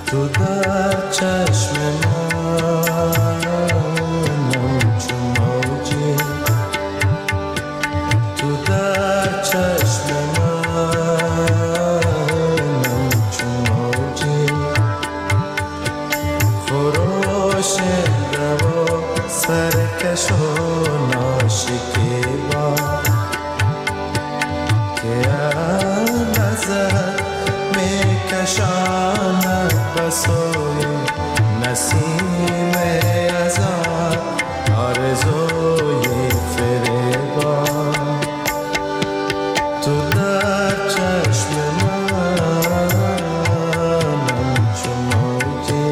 تو در چشم منم چون موجی، تو در چشم منم چون موجی، خروش دوا سرکش و ناشکیبا که نظر میکشاند به سوی نسیم ازان آرزوی فریبا. تو در چشم منم چون موجی،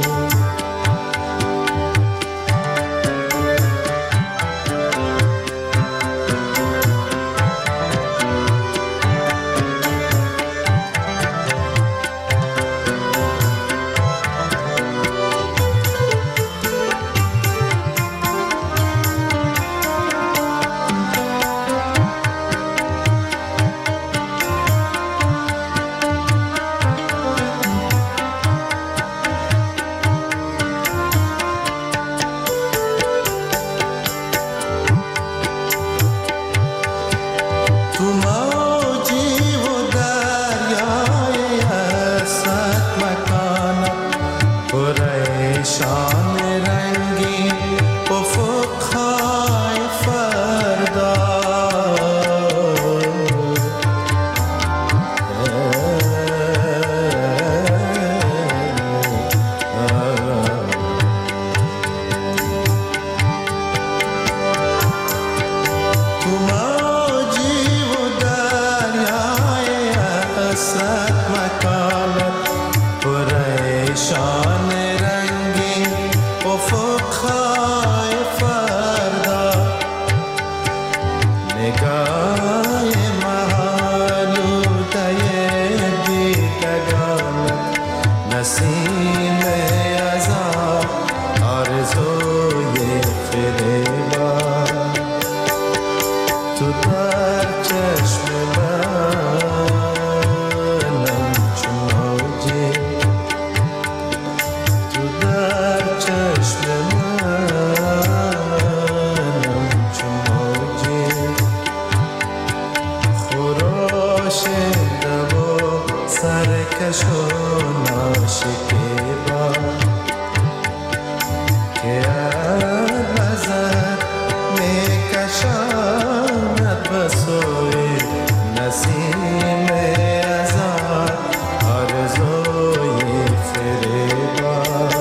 تو موجی و دریای اسد مکانم، پریشان رنگین افقهای فردا. تو موجی و دریای اسد مکانم، پریشان رنگین افقهای فردا. نگاه محالوده دیدگانت، نسیم ازان آرزوی فریبا. تو در چشم منم چون موجی، تو در چشم منم چون موجی، خروش دوا سرکش و ناشکیبا که نظر میکشاند به سوی نسیم ازان آرزوی فریبا.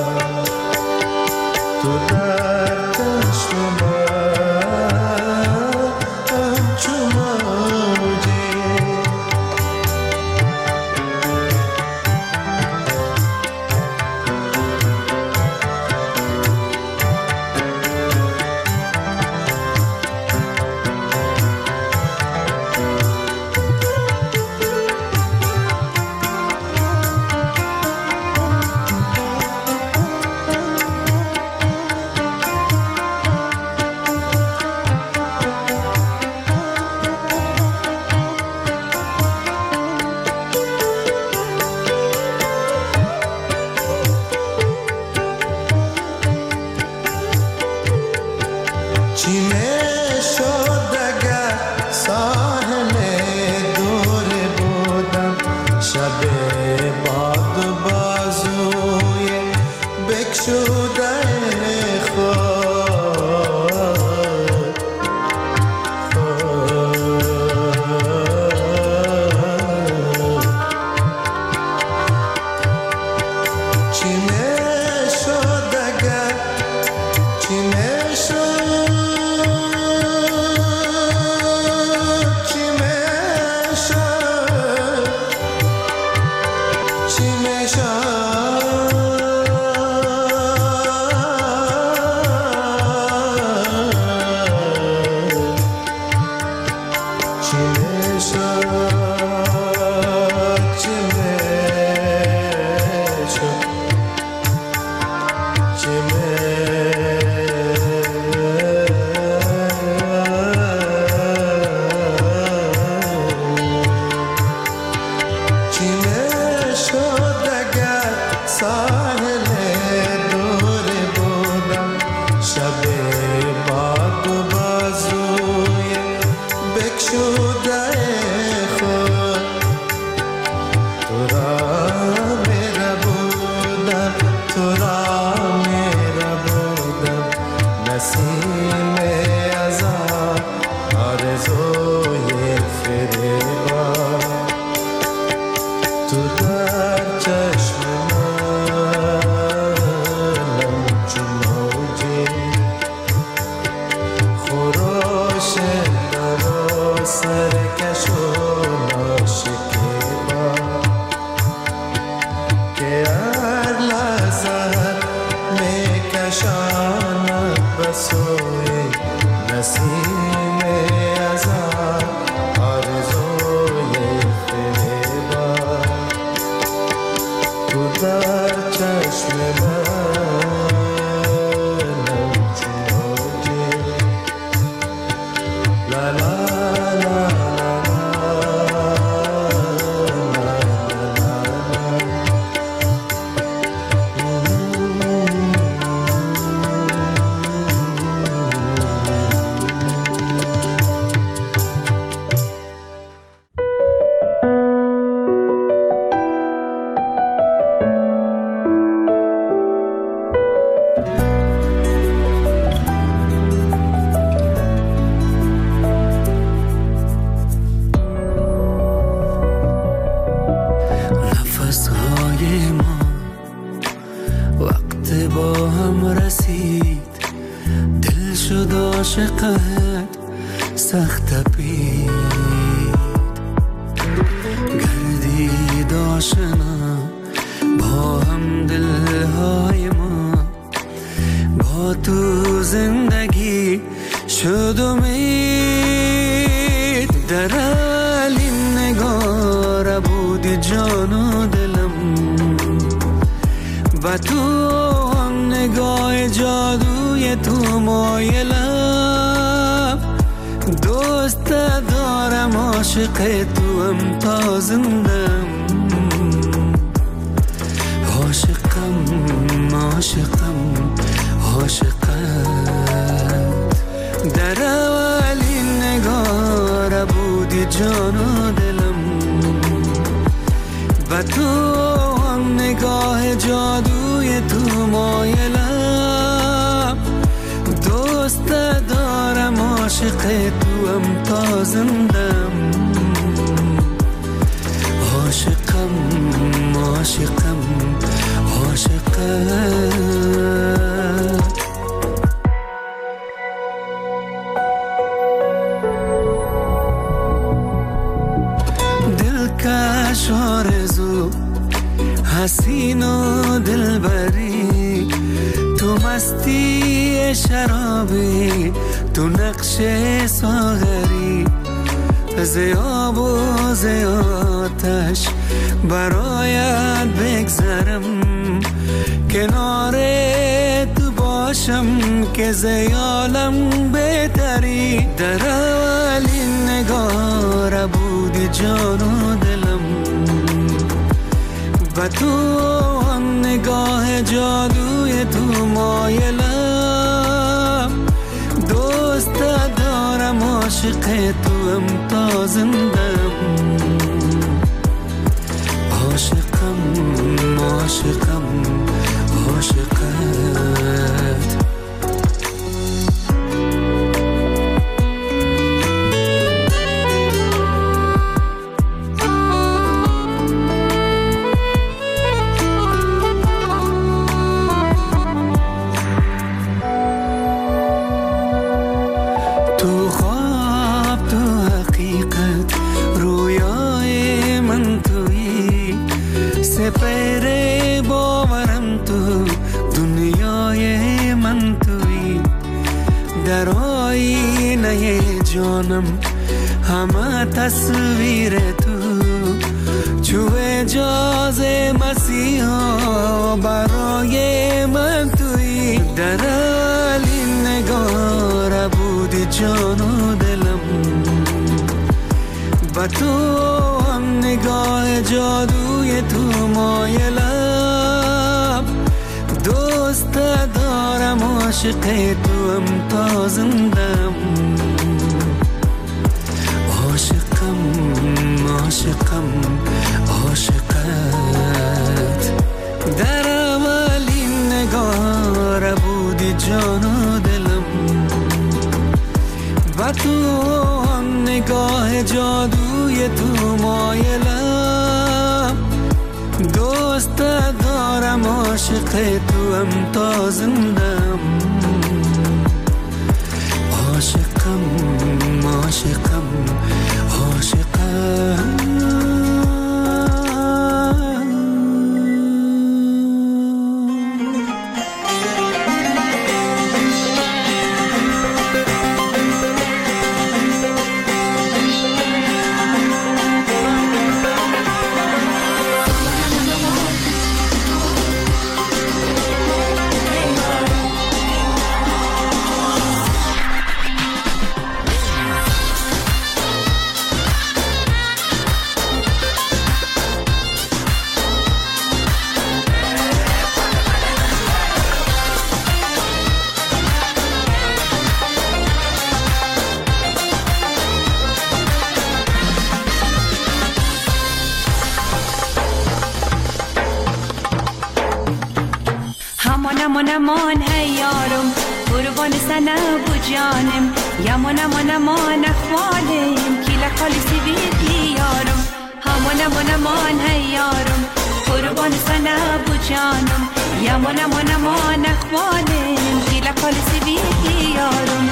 تو در چشم منم چون موجی، چی میشد اگر ساحل دور بودم، شب باد و بازوی بکشوده خود. چی میشد اگر، چی میشد، چی میشد، چی ساحل دور بودم شب باد و بازوی بکشوده خود تو را میره بودم تو را میره بودم نسیم ازان آرزوی فریبا تو در چشم منم چون موجی خروش لب و سرکش و ناشکیبا که هر لحظت میکشاند به سوی نسیم ازان آرزوی فریبا تو در چشم منم چون موجی لا لا لا نفسهای ما وقت با هم رسید دل شد عاشقت سخت پید گردید آشنا با هم دلهای ما با تو زندگی شد امید در این نگاه بودی جان و دلم و تو هم نگاه جادوی تو مایلم دوست دارم عاشق تو هم تا زندم عاشقم عاشقم عاشقت در اولین نگاه بودی جان و دلم و تو هم نگاه جادوی تو مایلم دوست دارم عاشق تو هم تا زندم عاشقم عاشقم عاشقت دلکش آرزو حسین و دلبری تو مستی شرابی تو نقش ساغری زیاب و زیاتش برایت بگذرم کنار تو باشم که زیالم بهتری در اولین نگاه بودی جان و دلم و تو هم نگاه جادوی تو مایلم دوست دارم عاشق تو هم تا زندم عاشقم عاشقم عاشقت تو خواب تو حقیقت رویای من تویی سپر باورم تو دنیای من تویی در آینه جانم همه تصویر تو جو اجاز مسیحا برای من تویی در این نگاه بودی جان و دلم و تو هم نگاه جادوی تو مایلم عاشق توام تا زندم عاشقم عاشقم عاشقت در اولین نگاه بودی جان و دلم و تو آن نگاه جادوی تو مایلم دوست دارم عاشق توام تا زندم عاشقم عاشقم عاشقم aman hey yarim qurban sana bu canım yaman aman ahvalim kila qalisi bidli yarim aman hey yarim qurban sana bu canım yaman aman ahvalim kila qalisi bidli yarim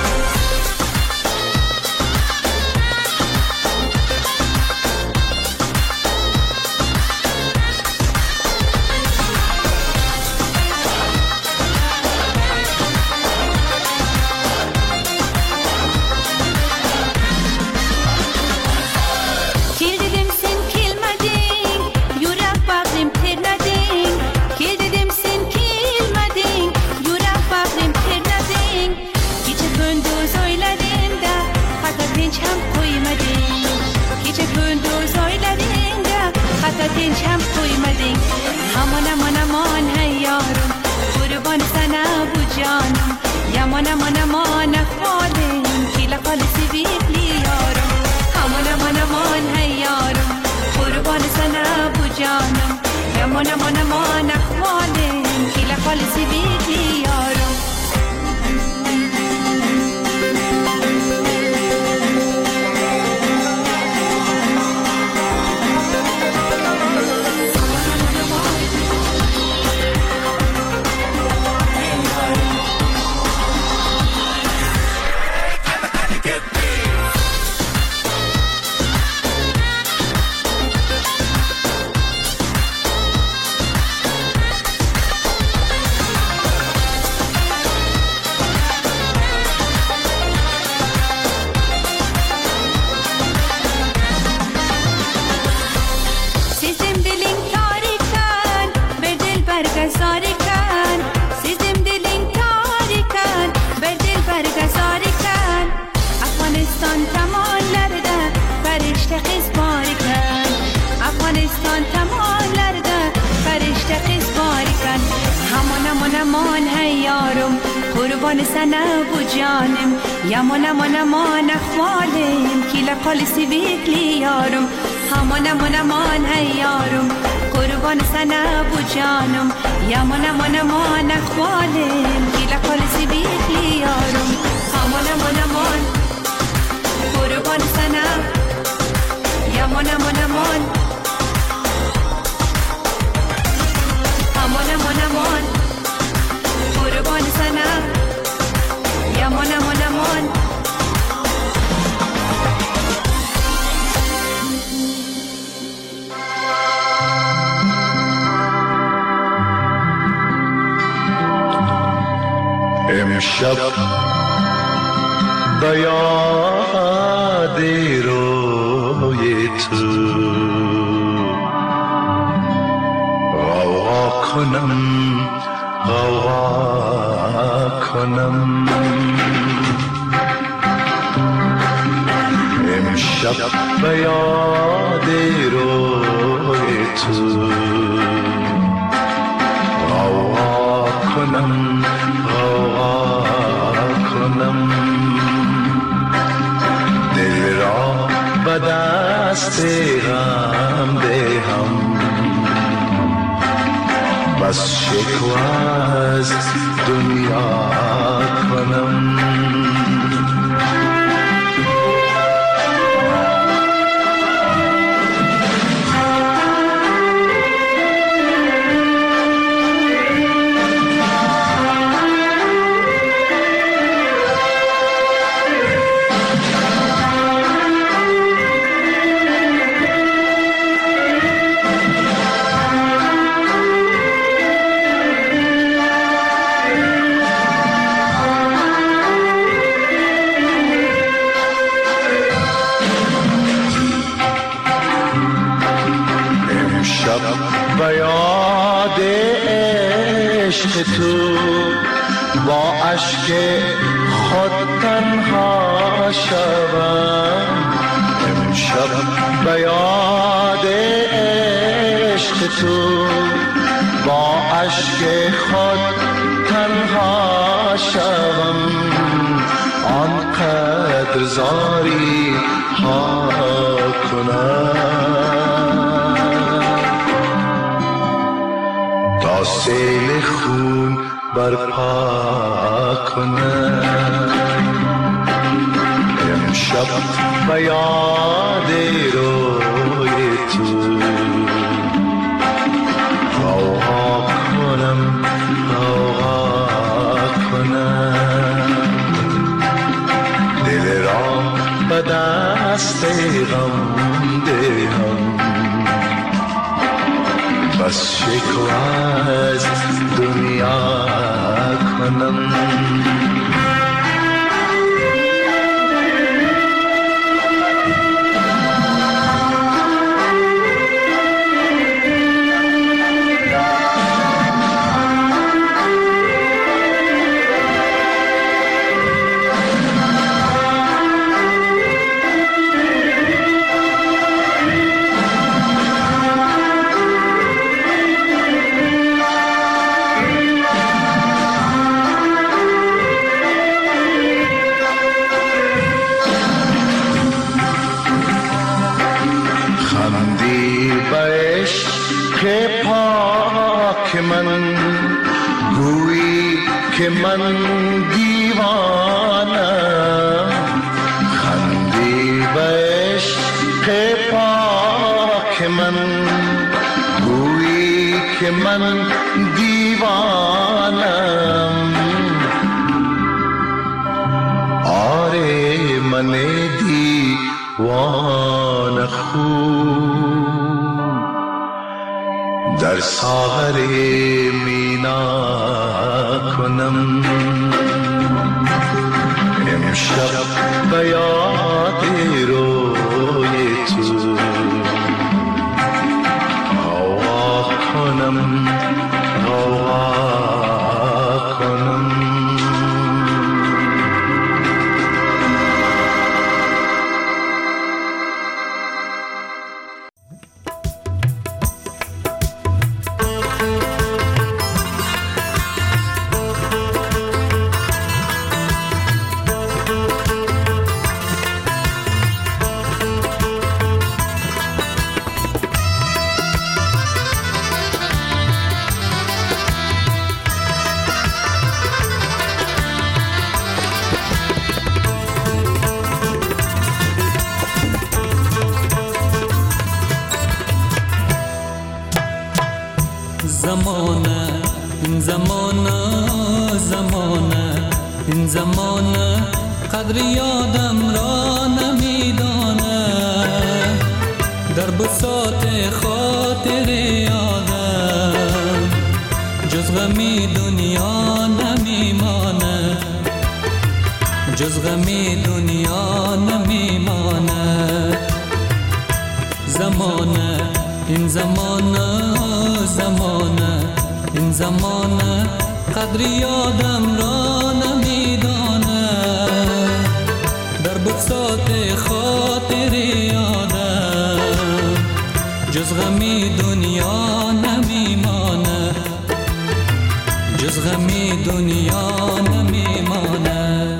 دلشم قیمدی aman hey yarim qurban sana bu canım yaman aman ahvalim kila qalisi bidli yarim aman hey yarim qurban sana bu canım yaman aman ahvalim kila qalisi bidli yarim aman hey yarim qurban sana bu canım yaman aman ahvalim kila qalisi bidli yarim aman hey yarim qurban sana bu canım yaman aman ahvalim kila qalisi bidli yarim aman qurban sana yaman aman قربان sana yaman aman امشب به یاد روی تو غوغا کنم امشب به یاد روی تو غوغا کنم بس شکوه از دنیا کنم. به یاد عشق تو با اشک خود تنها شوم. امشب به یاد عشق تو با اشک خود تنها شوم. آنقدر زاری ها کنم تا سیل خون برپا کنم. امشب به یاد روی تو غوغا کنم، غوغا کنم. دل را به دست غم دهم بس شکوه از دنیا کنم. که من دیوانم. خندی به عشق پاک من گویی که من دیوانم. آره من دیوانه خون در ساغر مینا کنم. امشب به یاد روی تو غوغا کنم، غوغا کنم. این زمانه قدر یادم را نمیدانه. در بساط خاطر یادم جز غمی دنیا نمیمانه، جز غمی دنیا نمیمانه. زمانه این زمانه، زمانه این زمانه قدر یادم را نمیدانه. در بساط خاطر یادم جز غمی دنیا نمیمانه، جز غمی دنیا نمیمانه.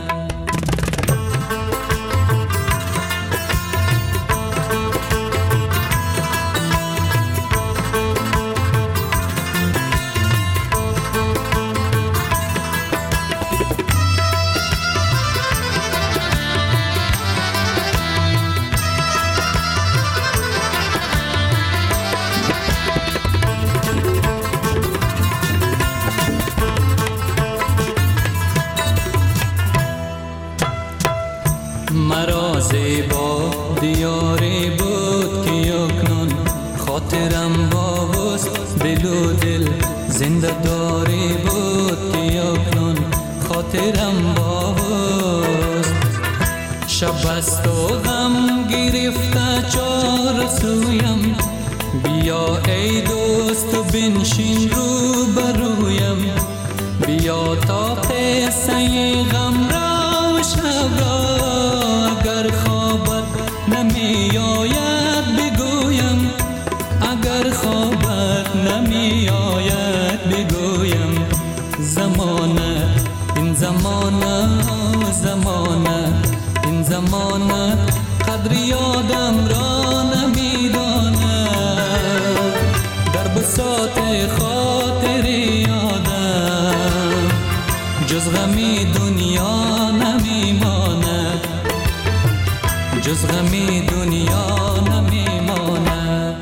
زنده داری بود که اکنون خاطرم باست. شب است و غم گرفته چار سویم، بیا ای دوست و بنشین رو برویم. بیا تا قصه غم را و شب را اگر خوابت نمی آید بگویم، اگر خوابت نمی آید بگویم. زمانه این زمانه زمانه این زمانه قدر یادم را نمی داند. در بساط خاطر یادم جز غمی دنیا نمی ماند، جز غمی دنیا نمی ماند.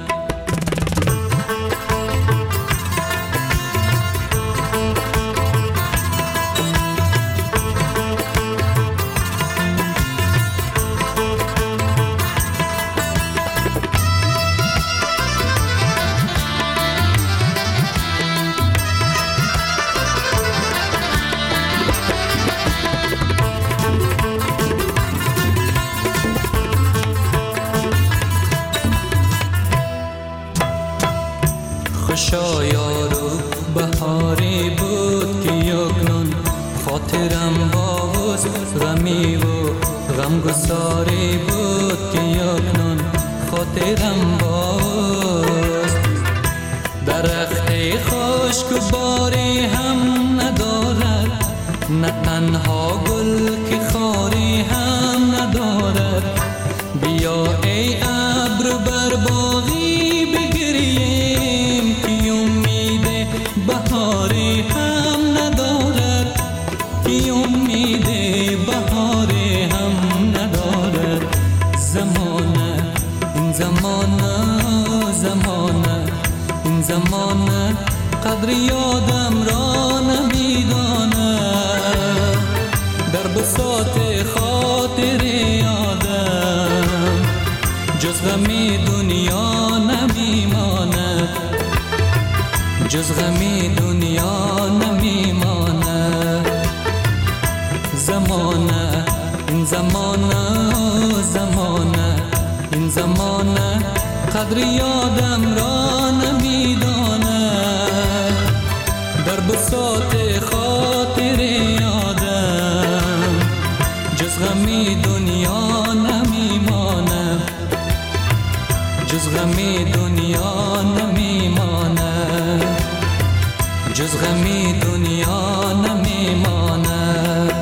خوشا یارو بهاری بود که اکنون خاطرم باز. غمی و غمگساری بود که اکنون خاطرم باز. درخت خشک و باری هم ندارد، نه تنها گل که خاری هم ندارد. بیا ای ابر بر باغی بگریم که امید بهاری هم ندارد، که امید بهاری هم ندارد. زمانه این زمانه زمانه این زمانه قدر یادم را نمی داند. در بساط خاطر یادم جز غمی دنیا نمی ماند، جز غمی دنیا نمی ماند. زمانه این زمانه زمانه این زمانه قدر یادم را نمی داند. در بساط خاطر یادم جز غمی دنیا نمی ماند، جز غمی دنیا نمی ماند، جز غمی دنیا نمی ماند.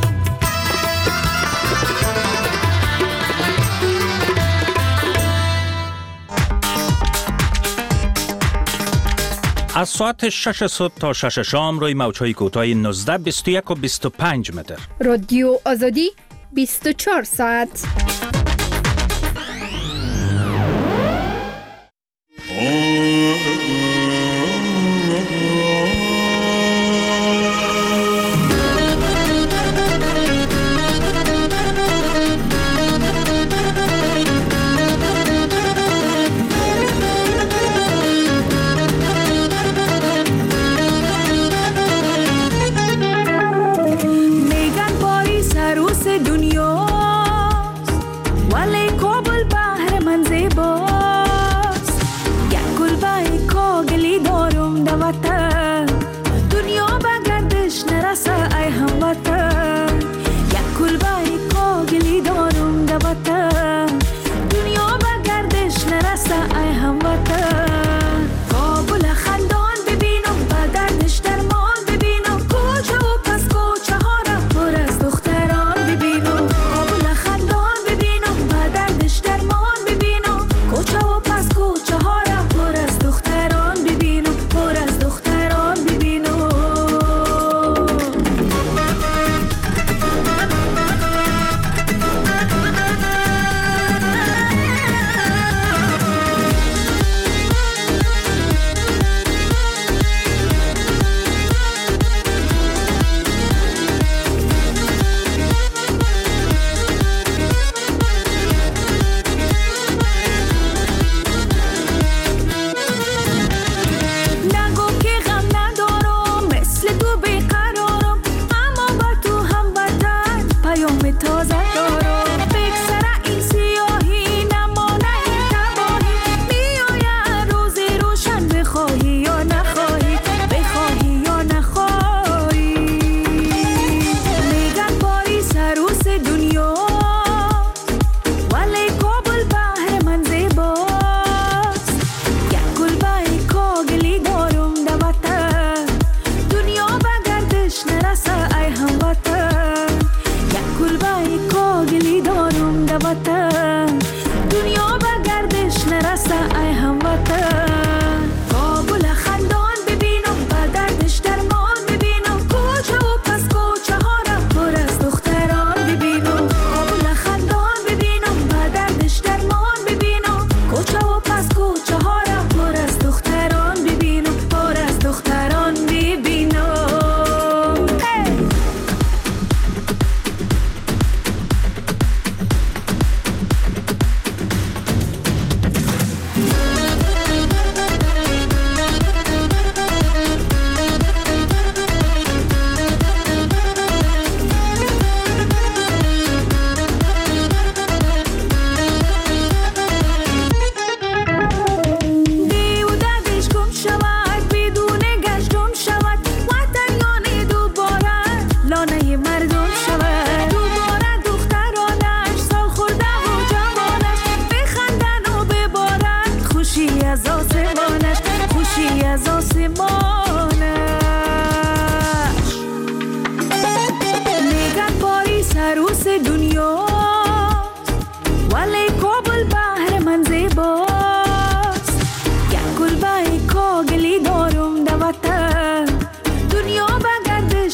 از ساعت 6 صبح تا 6 شام روی موج‌های کوتاه 19، 21 و 25 متر. رادیو آزادی 24 ساعت.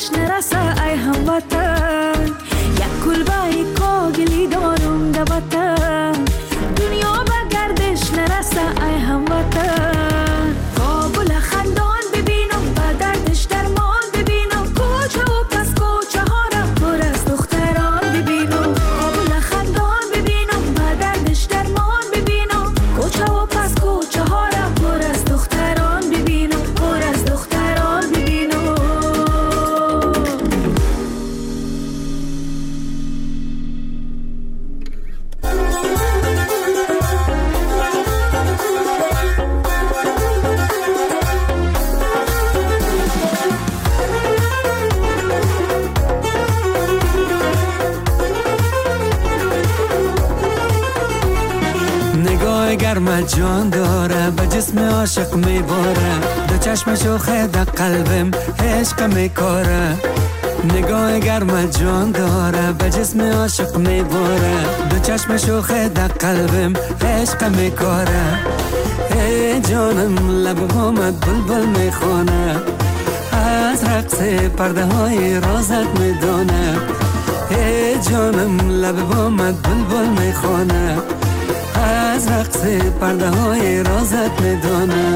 گردش نرسه ای هموطن، یک کلبه کاغلی دارم در وطن. دنیا به گردش نرسه ای هموطن، کابل خندان ببینم به دردش درمان ببینم. کوچه و پس کوچه ها را پر از دختران ببینم. کابل خندان ببینم به دردش درمان ببینم. کوچه و پس کوچه ها را پر از دختران ببینم. پر از دختران ببینم. نگاه گرم جان داره به جسم عاشق میباره، دو چشم شوخه در قلبم عشق میکاره. نگاه گرم جان داره به جسم عاشق میباره، دو چشم شوخه در قلبم عشق میکاره. ای جانم لب همت بلبل میخونه، از رقص پرده های رازت میدونه. ای جانم لب همت بلبل میخونه، از رقص پرده های رازت میدونه.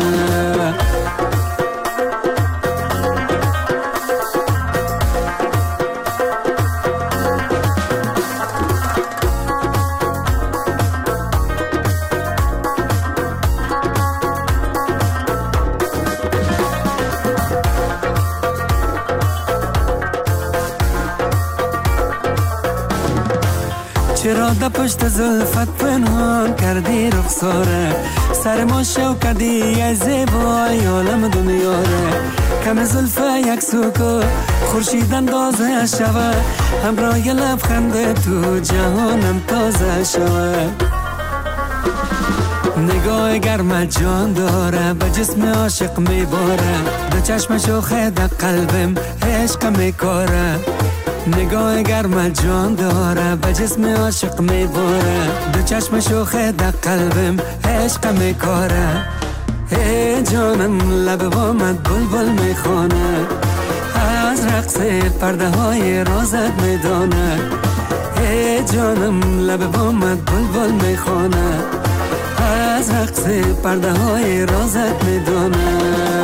چرا در پشت زلفت پنهان کردی رخساره، سر ما شو کردی ای زیبای عالم دنیاره. کم زلفه یک سوکو خورشید اندازه شوه، همراه لبخند تو جهانم تازه شوه. نگاه گرم جان داره به جسم عاشق میباره، دو چشم شوخه در قلبم عشق میکاره. نگاه گرم جان داره به جسم عاشق میباره، دو چشم شوخه در قلبم عشق میکاره. ای جانم لب بامت بلبل میخونه، از رقص پرده های رازت میدونه. ای جانم لب بامت بلبل میخونه، از رقص پرده های رازت میدونه.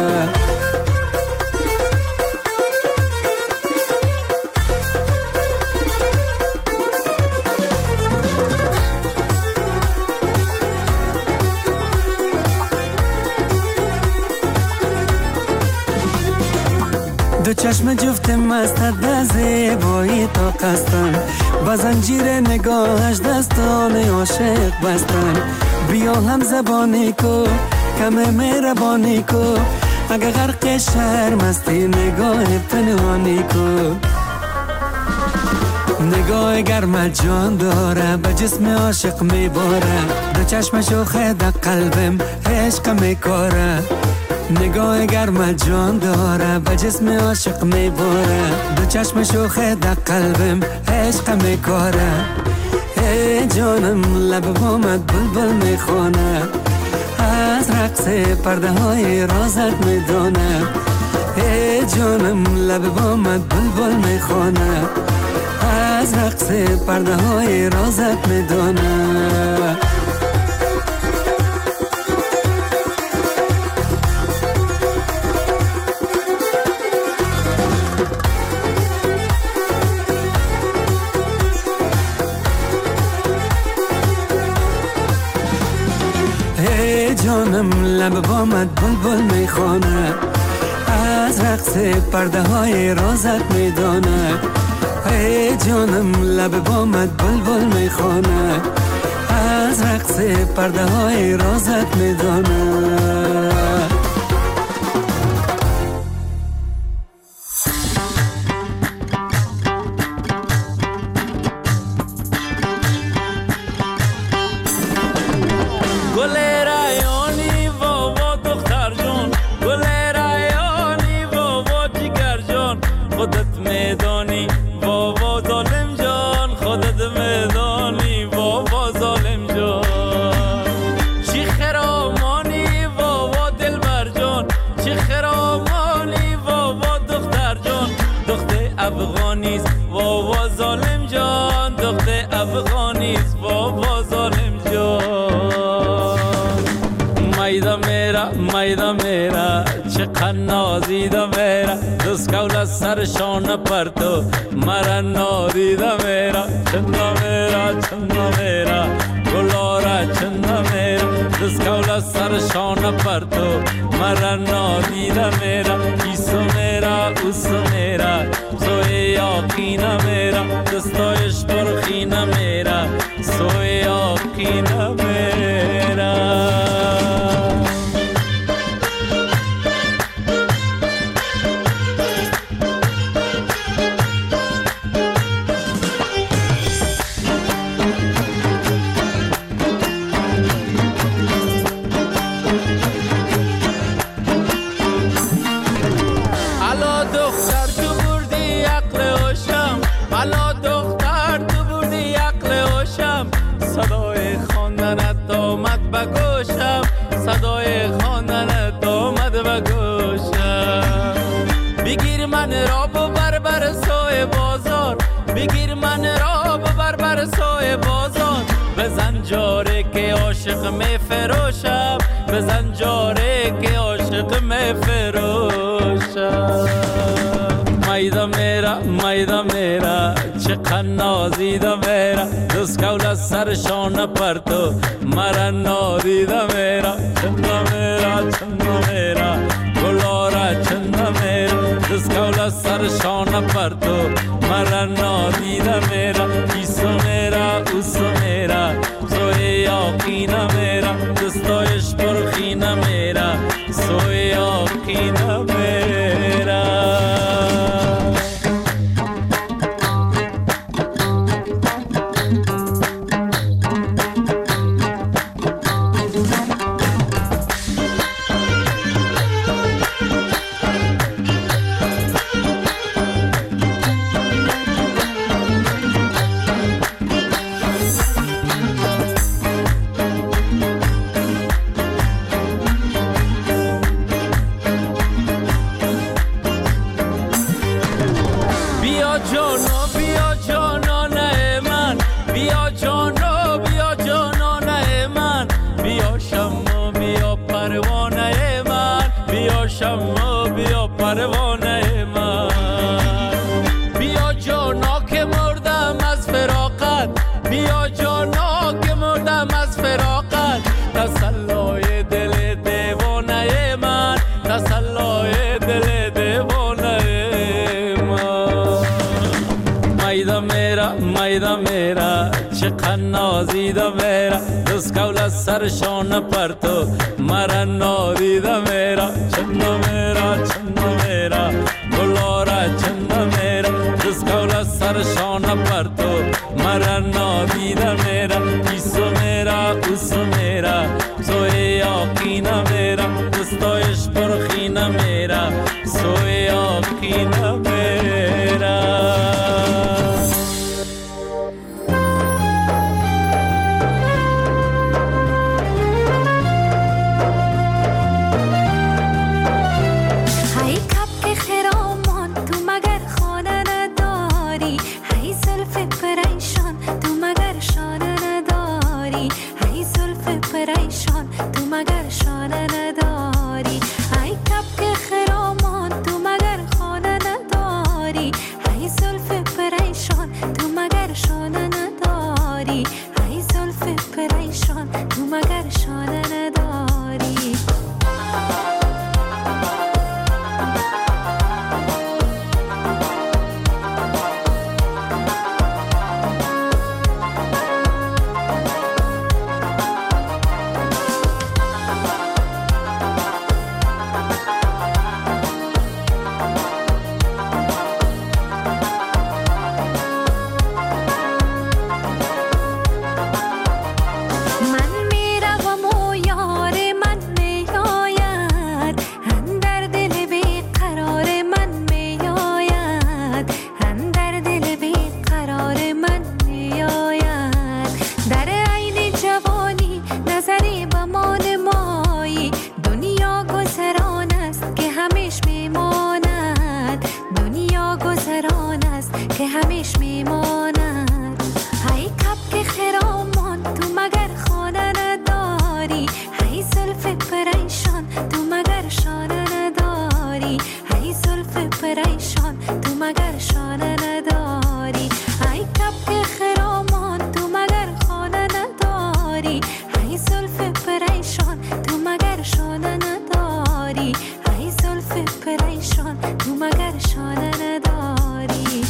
دو چشم جفت مستت در زیبایی تا قصدن، با زنجیر نگاهش دستان عاشق بستن. بیا هم زبانی کو کم مهربانی کو، اگه غرق شرم استی نگاه پنهانی کو. نگاه گرم جان داره به جسم عاشق میباره، دو چشم شوخه در قلبم عشق میکاره. نگاه گرم جان داره به جسم عاشق میباره، دو چشم شوخه در قلبم عشق میکاره. ای جانم لب بامت بلبل میخونه، از رقص پرده های رازت میدونه. ای جانم لب بامت بلبل میخونه، از رقص پرده های رازت میدونه. جانم لب بامت بلبل میخونه، از رقص پرده های رازت میدونه. ای جانم لب بامت بلبل میخونه، از رقص پرده های رازت میدونه. دل افغانیست وابا ظالم جان، دختر افغانیست وابا ظالم جان. میدا میرا چقدر نازیده میرا، دست کول سرشان پرتو مرا نادیده میرا. چندا میرا گلارا چندا میرا، دست کول سرشان پرتو مرا نادیده میرا. ایسو میرا اوسو میرا سوی یاقینا میرا، دستایش برخینا میرا سوی یاقینا میرا. صدای خواندنت آمد به گوشم، صدای خواندنت آمد به گوشم. بگیر من را ببر سوی بازار، بگیر من را ببر سوی بازار. بزن جاره که عاشق می فروشم، بزن جاره که عاشق می فروشم. میدا میرا چقدر نازیده میرا، دست کول سرشان پرتو مرا نادیده میرا. چندا میرا گلارا چندا میرا، دست کول سرشان پرتو مرا نادیده میرا. ایسو میرا اوسو میرا سوی یاقینا میرا، دستایش برخینا میرا سوی یاقینا میرا. تسلای دل دیوانه من، تسلای دل دیوانه من. میدا میرا چقدر نازیده میرا، دست کول سرشان پرتو مرا نادیده میرا. چندا میرا گلارا چندا میرا، دست کول سرشان پرتو مرا نادیده میرا. ایسو میرا اوسو میرا سوی یاقینا میرا، دستایش برخینا میرا سوی یاقینا میرا. شانه نداری ای کپ که خرامان تو مگر خانه نداری. که همیش میماند. ای کبک خرامان تو مگر خانه نداری، ای زلف پریشان تو مگر شانه نداری، ای زلف پریشان تو مگر شانه نداری. ای کبک خرامان تو مگر خانه نداری، ای زلف پریشان تو مگر شانه نداری، ای زلف پریشان تو مگر شانه نداری.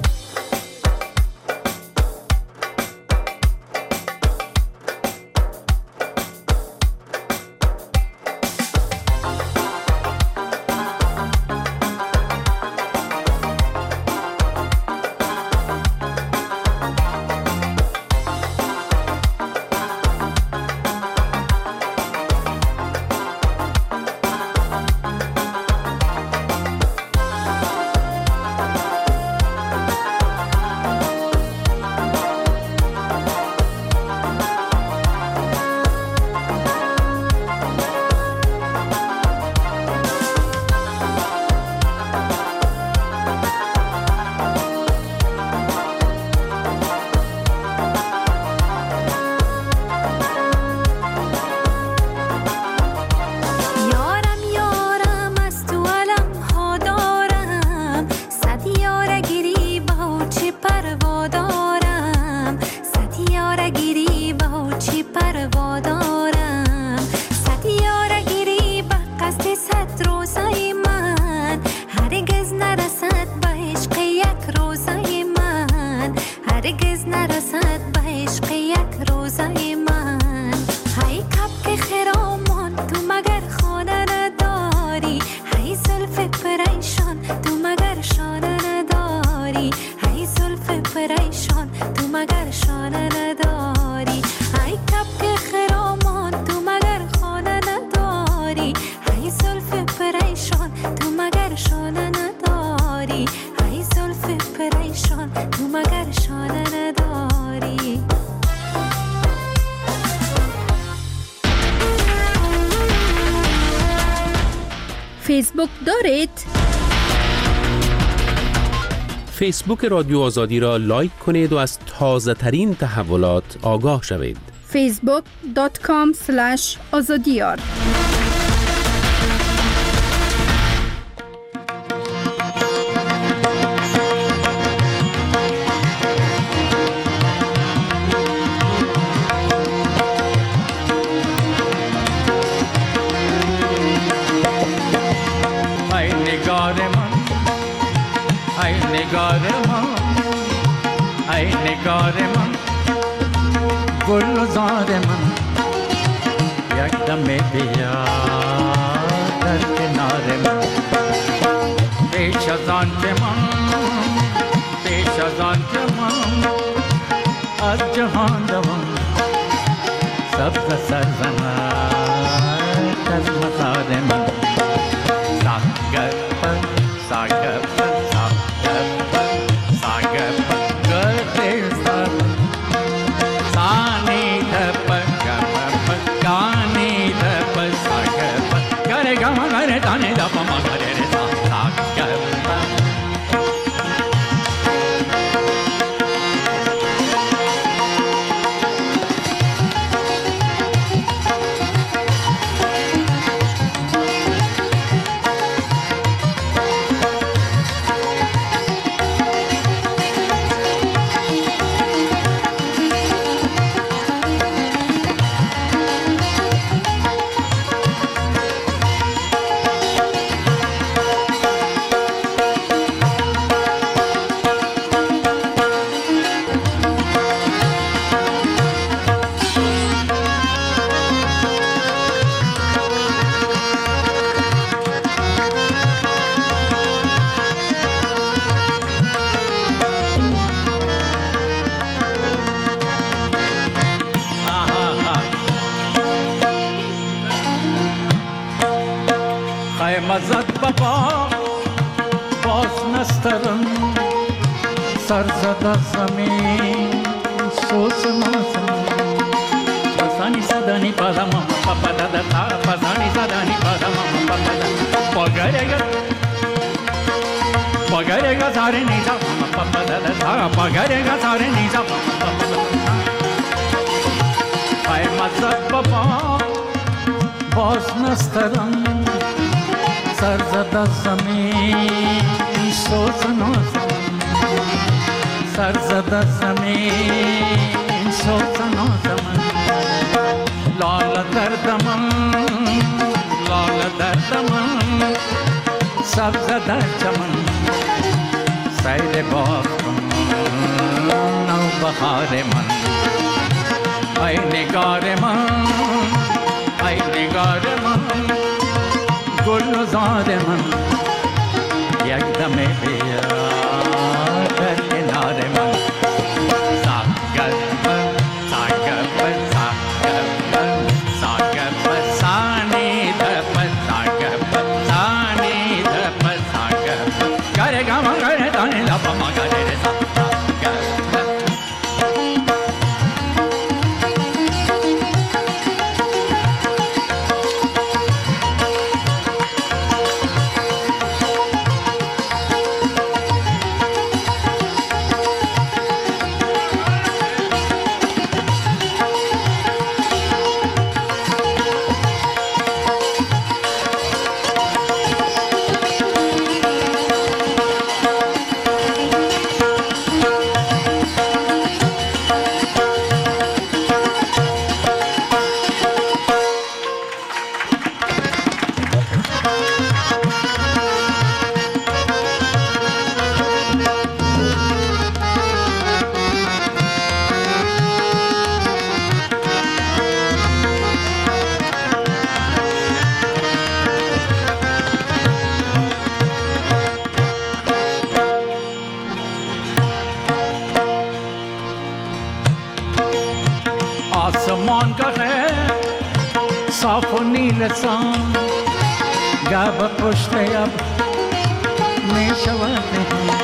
فیسبوک دارید؟ فیسبوک رادیو آزادی را لایک کنید و از تازه ترین تحولات آگاه شوید. facebook.com/azadiyar ای نگار من گلزار من یک دم بیا در کنار من پیش از آن که من از جهان روم سبز سرزند از مزار من ساگر مزد بابا باز نسترم سر زده زمین سوز مازم پسانی زدانی پادم پاپا دادا تا پسانی زدانی پادم پاپا دادا پاگره گا زاره نیزا ای مزد بابا باز نسترم سر زد از زمین سوز نازم سر زد از زمین سوز نازم لال دردم سبز در چمن سیر باغ کن نو بهار من ای نگار من ای نگار من گلزار من یک دم بیا در کنار من ساگر من ساگر من ساگر من ساگر من سانی در من ساگر من سانی در من ساگر من گره گم گره دانی لبا ما گره ساگر آسمان کا ہے صاف و نیل سان گاب پشت اب میں شواتے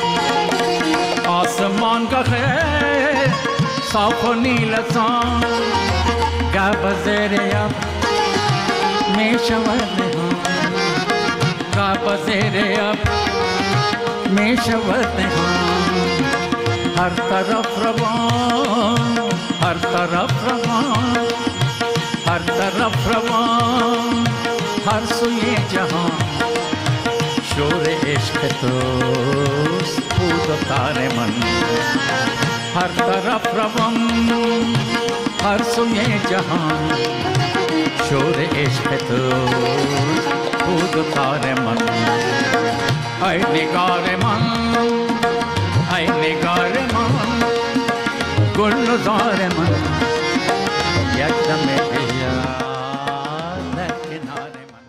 ہیں آسمان کا ہے صاف و نیل سان گاب زیر اب میں شواتے ہیں گاب زیر اب میں شواتے ہیں ہر طرف روان ہر طرف روان ہر طرف روان ہر سوئے جہاں شور عشق توست خود و تار من ہر طرف روان ہر سوئے جہاں شور عشق توست خود و تار من اے نگار من اے نگار من گلزار من یک دم بیا در کنار من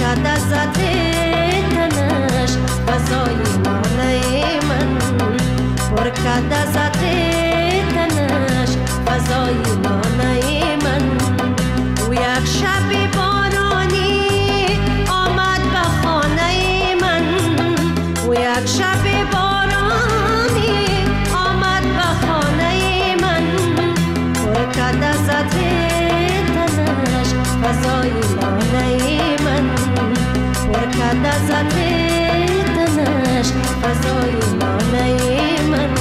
پرکده زده تنش فضای ناله من پرکده زده تنش فضای ناله من و یک شب بارانی آمد به خانه من و یک شب بارانی آمد به خانه من پرکده زده تنش فضای ناله من پرکده زده تنش فضای ناله من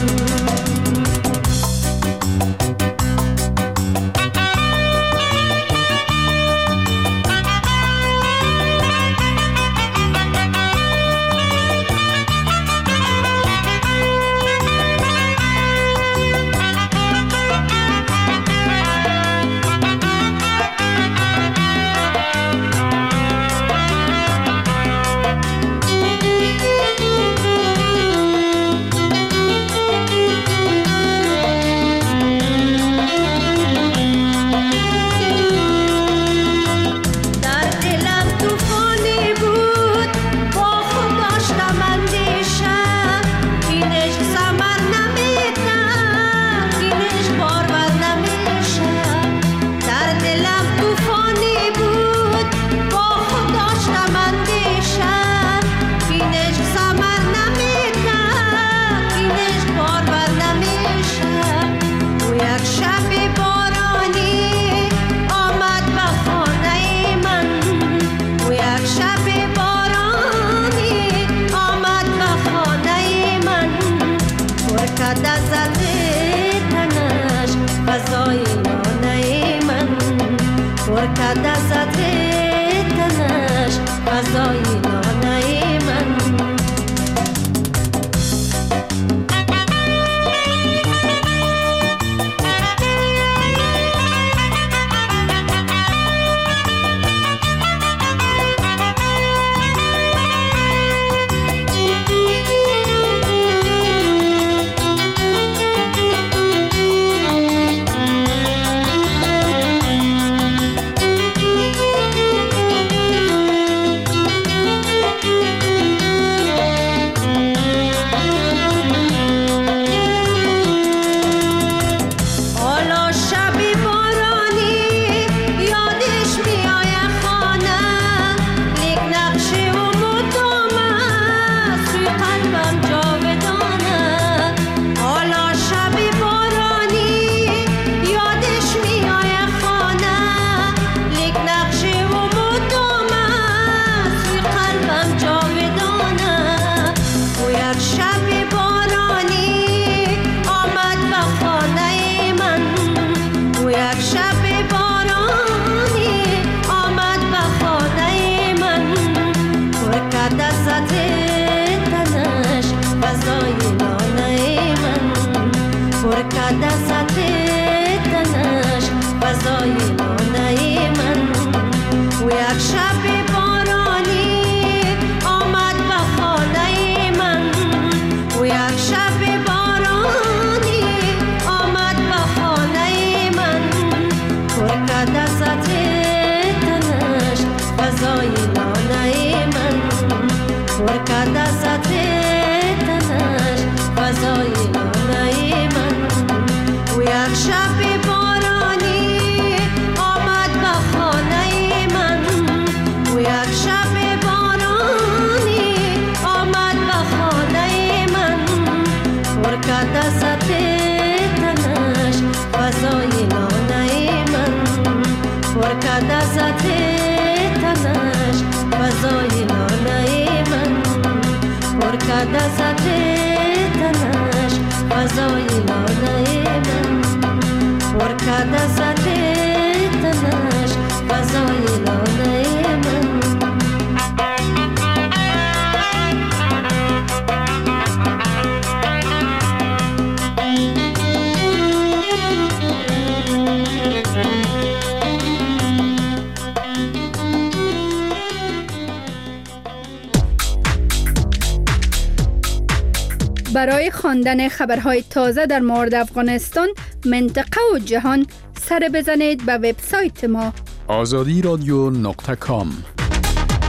برای خواندن خبرهای تازه در مورد افغانستان، منطقه و جهان سر بزنید به وبسایت ما azadi radio.com.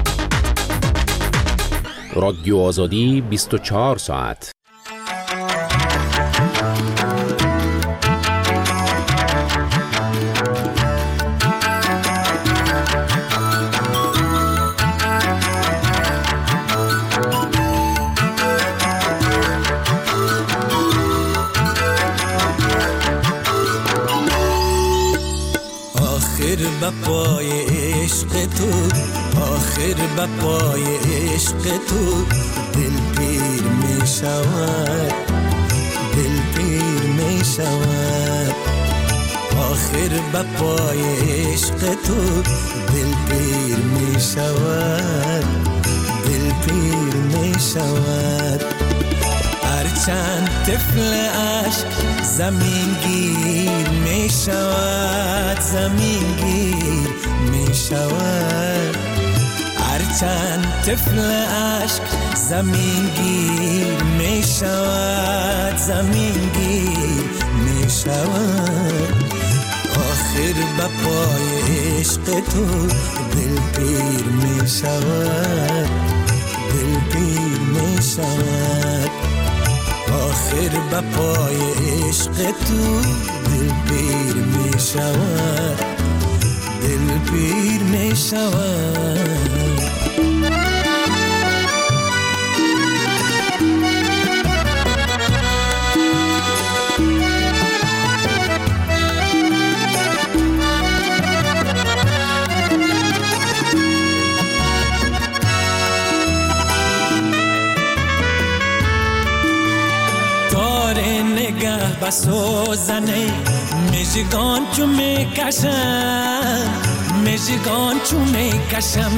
رادیو آزادی 24 ساعت. بپای عشق تو، آخر بپای عشق تو دل پیر می شود، دل پیر می شود. آخر بپای عشق تو دل پیر می شود، دل پیر می شود. هرچند طفل عشق زمین گیر می شود، زمین گیر می شود. هرچند طفل عشق زمین گیر می شود، زمین گیر می شود. آخر بپای عشق تو دل پیر می شود، دل پیر می شود. آخر بپای عشق تو دل پیر می شود، دل پیر می شود. بسوزنه مژگان چو میکشم، مژگان چو میکشم.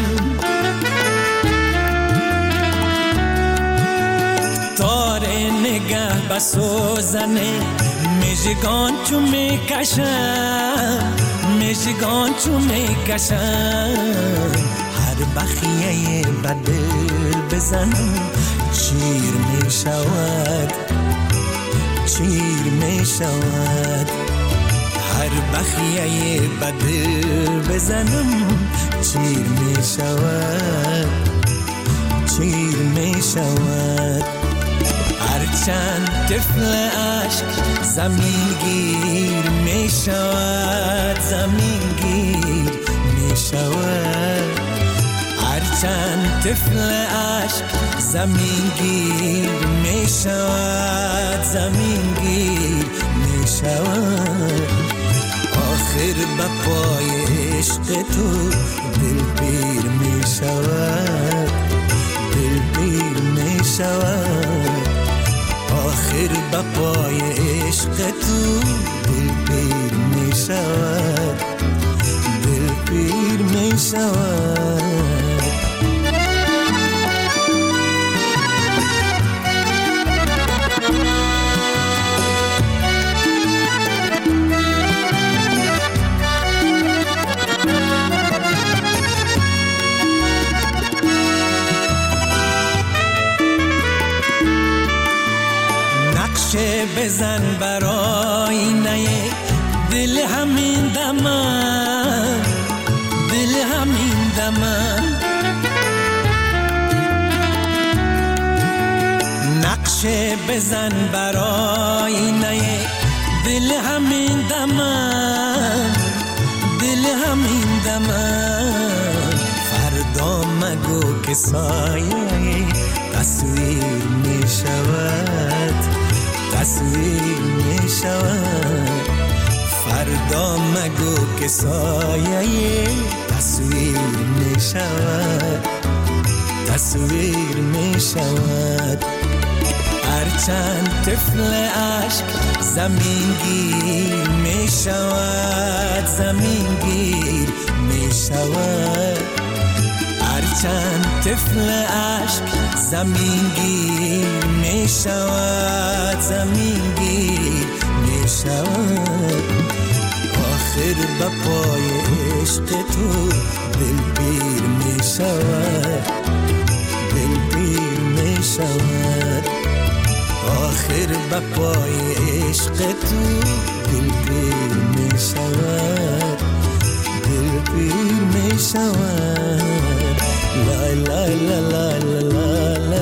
تار نگه بسوزنه مژگان چو میکشم، مژگان چو میکشم. هر بخیه بدل بزنم شیر می شود، شیر می شود. هر بخیه بدل بزنم شیر می شود، شیر می شود. هرچند طفل عشق زمین گیر می شود، زمین گیر می شود. هرچند طفل عشق زمین گیر می شود، زمین گیر می شود. آخر بپای عشق تو دل پیر می شود، دل پیر می شود. آخر بپای عشق تو دل پیر می شود، دل پیر می شود. بزن برای نه دل همین دمم، دل همین دمم. نقشه بزن برای نه دل همین دمم، دل همین دمم. فردا مگو که سایه تصویر می شود، تصویر می شود. فردا مگو که سایه تصویر می شود، تصویر می شود. هرچند طفل عشق زمین گیر می شود، زمین گیر می شود. هرچند طفل عشق زمین گیر می شود، زمین گیر می شود. آخر بپای عشق تو دل پیر می شود، دل پیر می شود. آخر بپای عشق تو دل پیر می شود، دل پیر می شود. لا لا لا لا لا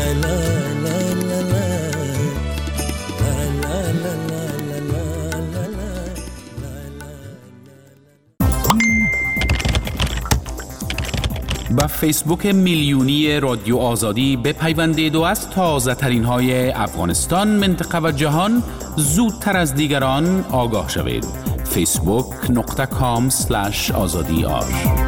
با فیسبوک میلیونی رادیو آزادی بپیوندید و از تازه ترین های افغانستان، منطقه و جهان زودتر از دیگران آگاه شوید. facebook.com/azadiar